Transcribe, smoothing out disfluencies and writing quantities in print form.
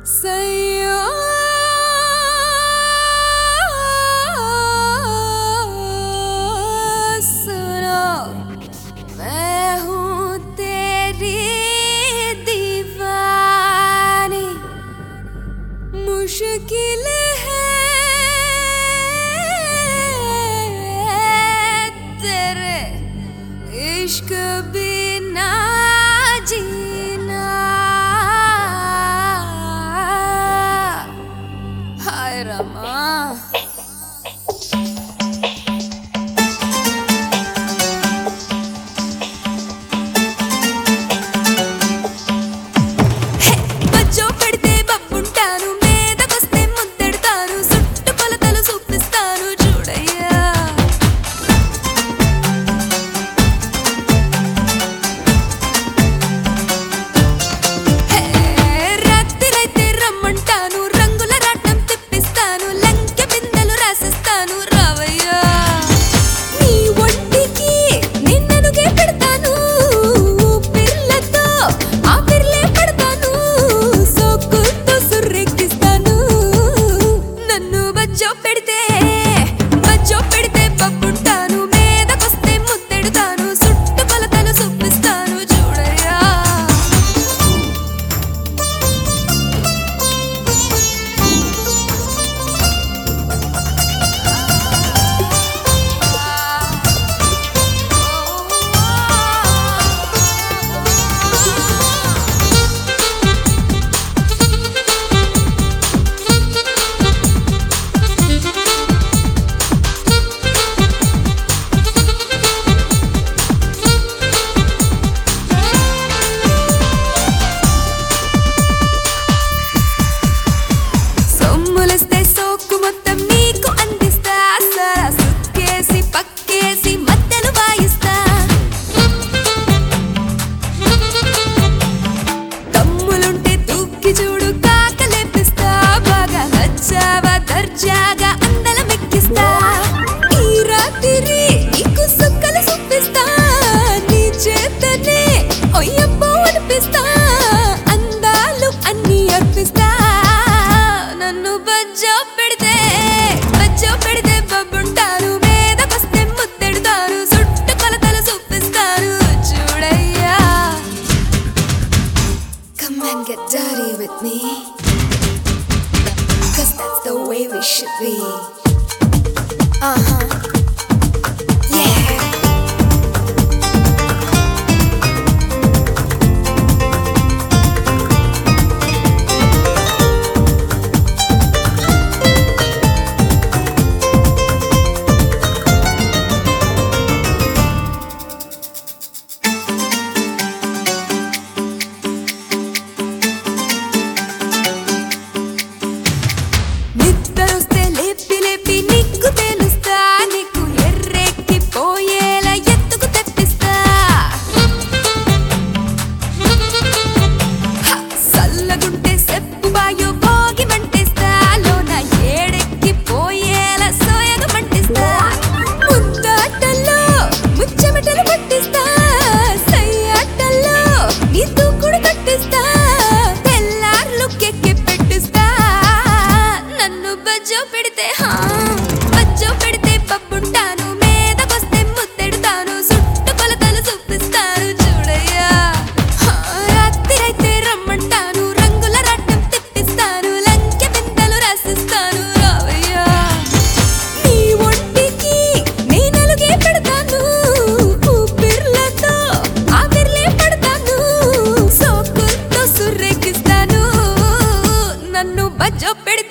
सैया सुनो, मैं हूँ तेरी दीवानी। मुश्किल है तेरे इश्क बिना जीना। हाय रमा, బజ్జో పెడితే బబ్బుంటాను, మీదకొస్తే ముద్దెడతాను, సుట్టు కొలతలు చూపిస్తాను చూడయ్యా. రాత్రిరైతే రమ్మంటాను, రంగుల రాట్నం తిప్పిస్తాను, లంకె బిందెలు రాసిస్తాను రావయ్యా. నీ ఒంటికి నిన్ననుగే పెడతాను, పిల్లతో ఆ పిర్లే పెడతాను, సోకుతో సుర్రెక్కిస్తాను. నన్ను బజ్జో పెడితే బబ్బుంటాను, మీదకొస్తే ముద్దెడతాను, సుట్టు కొలతలు చూపిస్తాను చూడయ్యా. సొమ్ములొస్తే సోకు మొత్తం నీకు అందిస్తా, సరా సుక్కేసి పక్కేసి మధ్యలు వాయిస్తా. తమ్ములుంటే దూకి చూడు కాకలేపిస్తా, బాగా నచ్చావా దర్జాగా అందలం ఎక్కిస్తా. ఈ రాత్రి నీకు సుక్కలు చూపిస్తా, నీ చేతనే ఒయ్యబ్బో అనిపిస్తా, అందాలు అన్నీ అర్పిస్తా. నన్ను బజ్జో పెడితే బబ్బుంటాను, మీదకొస్తే ముద్దెడతాను, సుట్టు కొలతలు చూపిస్తాను చూడయ్యా. Come and get dirty with me, 'cause that's the way we should be. Yeah. నిద్రొస్తే లేపి లేపి నీకు తెలుస్తా, నీకు ఎర్రెక్కి పోయేలా ఎత్తుకు తెప్పిస్తా. సల్లగుంటే సెప్పు బాయో భోగి మంటిస్తా, లోన ఏడెక్కి పోయేలా సోయగా మంటిస్తా. ముద్దాటల్లో ముచ్చెమటలు పట్టిస్తా, సయ్యాటల్లో నీ తూకుడు కట్టిస్తా, తెల్లార్లు కెక్కి పెట్టిస్తా. నన్ను బజ్జో పెడితే బబ్బుంటాను, మీదకొస్తే ముద్దెడతాను, సుట్టు కొలతలు చూపిస్తాను చూడయ్యా. రాత్రిరైతే రమ్మంటాను, రంగుల రాట్నం తిప్పిస్తాను, లంకె బిందెలు రాసిస్తాను రావయ్యా. నీ ఒంటికి నేనలుగే పెడతాను, ఊపిర్లతో ఆ పిర్లే పెడతాను, సోకుతో సుర్రెక్కిస్తాను. నన్ను బజ్జో పెడితే